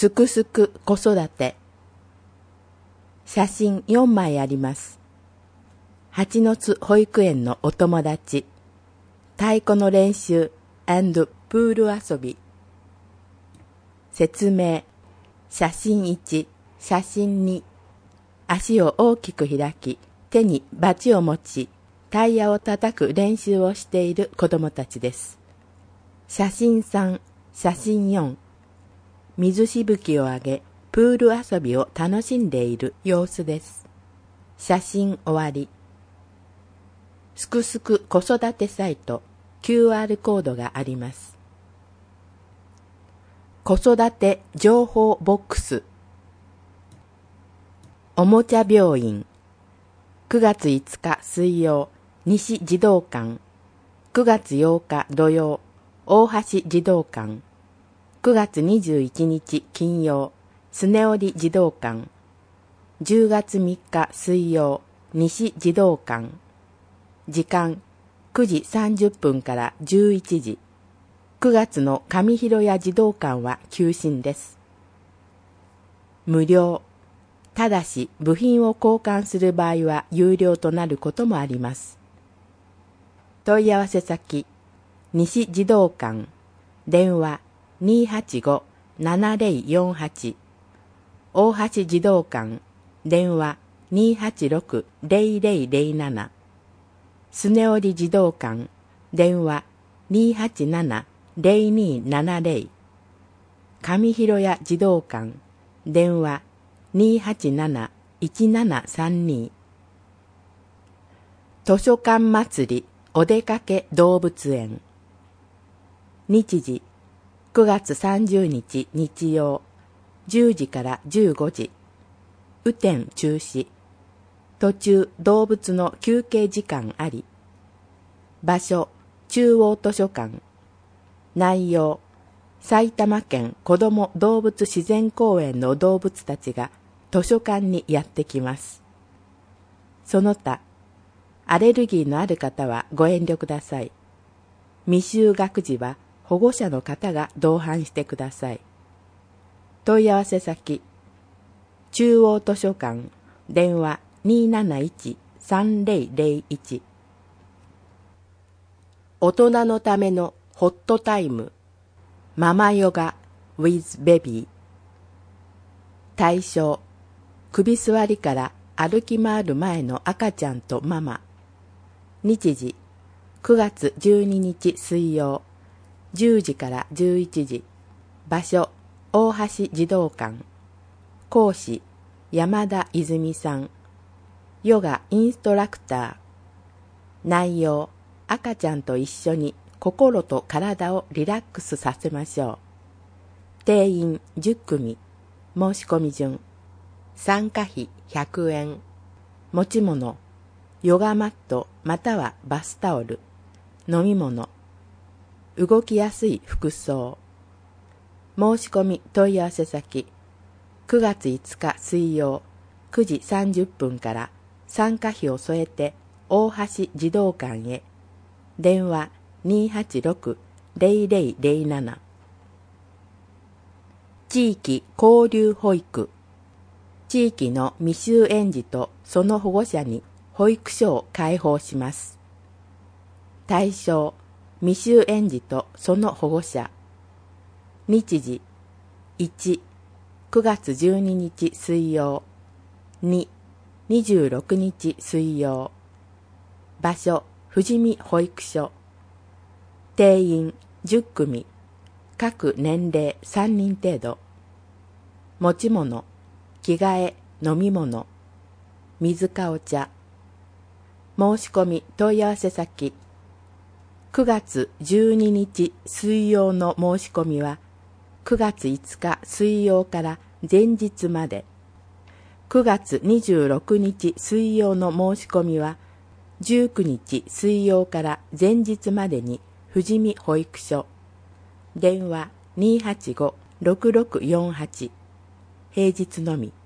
すくすく子育て。写真4枚あります。蜂の巣保育園のお友達。太鼓の練習&プール遊び。説明。写真1、写真2。足を大きく開き、手にバチを持ち、タイヤを叩く練習をしている子供たちです。写真3、写真4。水しぶきを上げ、プール遊びを楽しんでいる様子です。写真終わり。すくすく子育てサイト QR コードがあります。子育て情報ボックス。おもちゃ病院。9月5日水曜、西児童館。9月8日土曜、大橋児童館。9月21日金曜、スネオリ児童館。10月3日水曜、西児童館。時間9時30分から11時。9月の上広谷児童館は休診です。無料。ただし部品を交換する場合は有料となることもあります。問い合わせ先、西児童館。電話285-7048。大橋児童館。電話286-0007。スネオリ児童館。電話287-0270。上広谷児童館。電話287-1732。図書館祭りお出かけ動物園。日時9月30日日曜、10時から15時。雨天中止。途中動物の休憩時間あり。場所中央図書館。内容埼玉県子ども動物自然公園の動物たちが図書館にやってきます。その他アレルギーのある方はご遠慮ください。未就学児は保護者の方が同伴してください。問い合わせ先、中央図書館。電話271-3001。大人のためのホットタイム。ママヨガ with ベビー。対象、首座りから歩き回る前の赤ちゃんとママ。日時、9月12日水曜、10時から11時。場所、大橋児童館。講師、山田泉さん。ヨガインストラクター。内容、赤ちゃんと一緒に心と体をリラックスさせましょう。定員10組。申し込み順。参加費100円。持ち物、ヨガマットまたはバスタオル。飲み物。動きやすい服装。申し込み問い合わせ先、9月5日水曜、9時30分から参加費を添えて大橋児童館へ。電話286-0007。地域交流保育。地域の未就園児とその保護者に保育所を開放します。対象、未就園児とその保護者。日時、1、9月12日水曜。2、26日水曜。場所、富士見保育所。定員10組。各年齢3人程度。持ち物、着替え、飲み物。水かお茶。申し込み問い合わせ先、9月12日水曜の申し込みは9月5日水曜から前日まで。9月26日水曜の申し込みは19日水曜から前日までに富士見保育所。電話285-6648。平日のみ。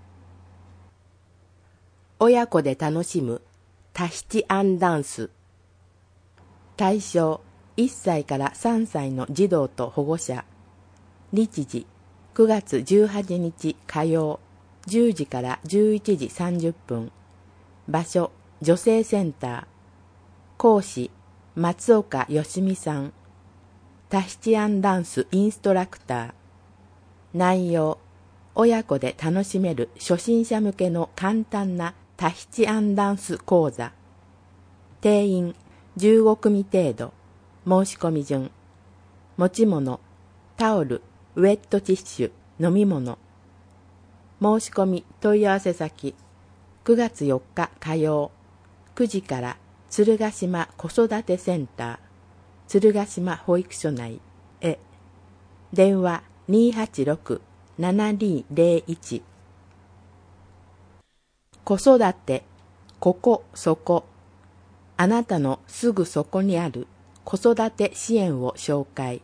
親子で楽しむタヒチアンダンス。対象1歳から3歳の児童と保護者。日時 9月18日火曜10時から11時30分。場所、女性センター。講師、松岡よしみさん。タヒチアンダンスインストラクター。内容、親子で楽しめる初心者向けの簡単なタヒチアンダンス講座。定員15組程度。申し込み順。持ち物、タオル、ウェットティッシュ、飲み物。申し込み問い合わせ先、9月4日火曜、9時から鶴ヶ島子育てセンター、鶴ヶ島保育所内へ。電話286-7201。子育て、ここそこ。あなたのすぐそこにある子育て支援を紹介。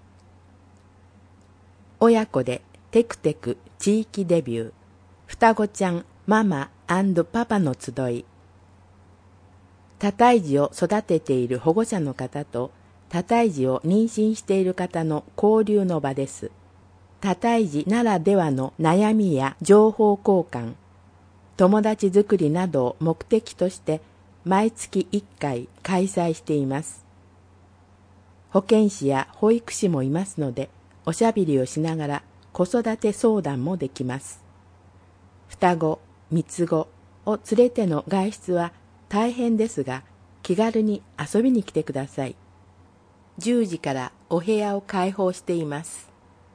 親子でテクテク地域デビュー。双子ちゃんママ&パパの集い。多胎児を育てている保護者の方と多胎児を妊娠している方の交流の場です。多胎児ならではの悩みや情報交換、友達作りなどを目的として毎月1回開催しています。保健師や保育士もいますので、おしゃべりをしながら子育て相談もできます。双子、三つ子を連れての外出は大変ですが、気軽に遊びに来てください。10時からお部屋を開放しています。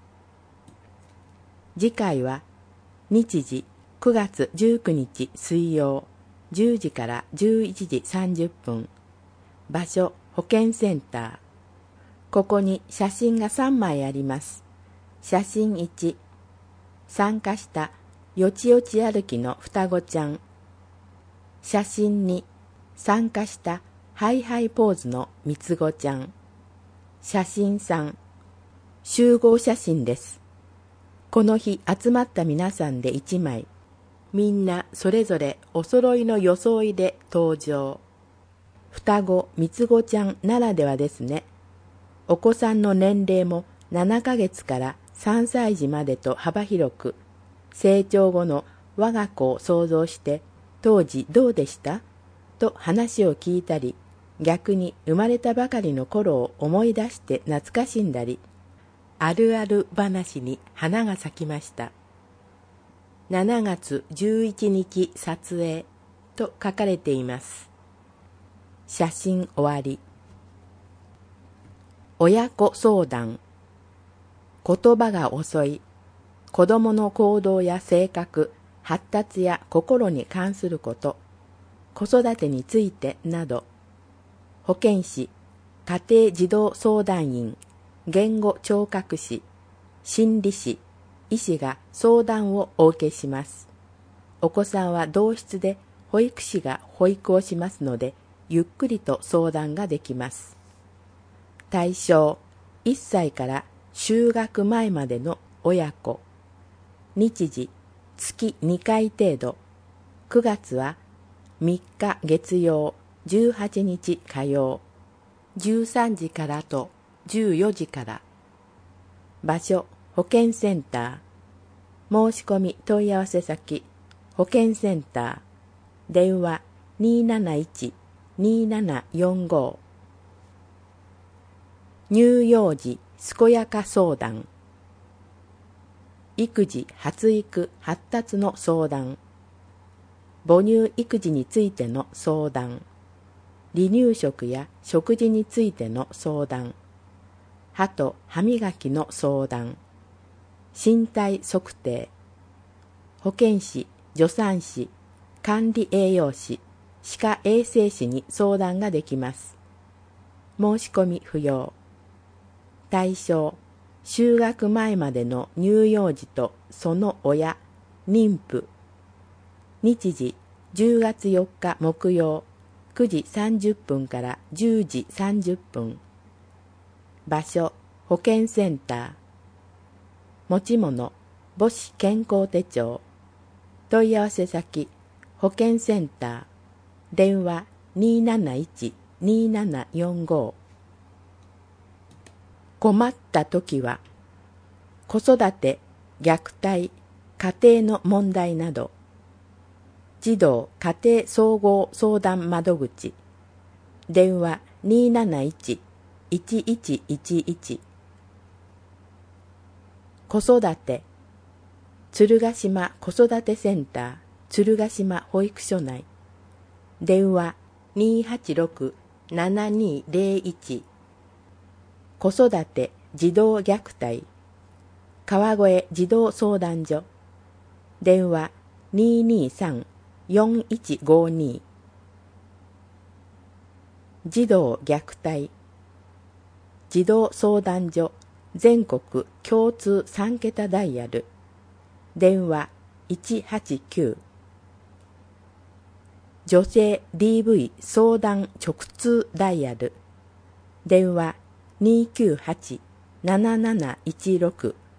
次回は日時9月19日水曜10時から11時30分。場所、保健センター。ここに写真が3枚あります。写真1、参加したよちよち歩きの双子ちゃん。写真2、参加したハイハイポーズの三つ子ちゃん。写真3、集合写真です。この日集まった皆さんで1枚。みんなそれぞれお揃いの装いで登場。双子、三つ子ちゃんならではですね。お子さんの年齢も7ヶ月から3歳児までと幅広く、成長後の我が子を想像して当時どうでしたと話を聞いたり、逆に生まれたばかりの頃を思い出して懐かしんだり、あるある話に花が咲きました。7月11日撮影と書かれています。写真終わり。親子相談。言葉が遅い。子供の行動や性格、発達や心に関すること、子育てについてなど、保健師、家庭児童相談員、言語聴覚士、心理士、医師が相談をお受けします。お子さんは同室で保育士が保育をしますので、ゆっくりと相談ができます。対象、1歳から就学前までの親子。日時、月2回程度。9月は3日月曜、18日火曜。13時からと14時から。場所、保健センター。申し込み問い合わせ先、保健センター。電話271-2745。乳幼児健やか相談。育児発育発達の相談。母乳育児についての相談。離乳食や食事についての相談。歯と歯磨きの相談。身体測定。保健師、助産師、管理栄養士、歯科衛生士に相談ができます。申し込み不要。対象、就学前までの乳幼児とその親、妊婦。日時、10月4日木曜、9時30分から10時30分。場所、保健センター。持ち物、母子健康手帳。問い合わせ先、保健センター。電話271-2745。困った時は、子育て虐待、家庭の問題など、児童家庭総合相談窓口、電話271-1111、子育て、鶴ヶ島子育てセンター鶴ヶ島保育所内、電話286-7201、子育て児童虐待、川越児童相談所、電話223-4152、児童虐待、児童相談所全国共通3桁ダイヤル、電話189、女性 DV 相談直通ダイヤル、電話298-7716、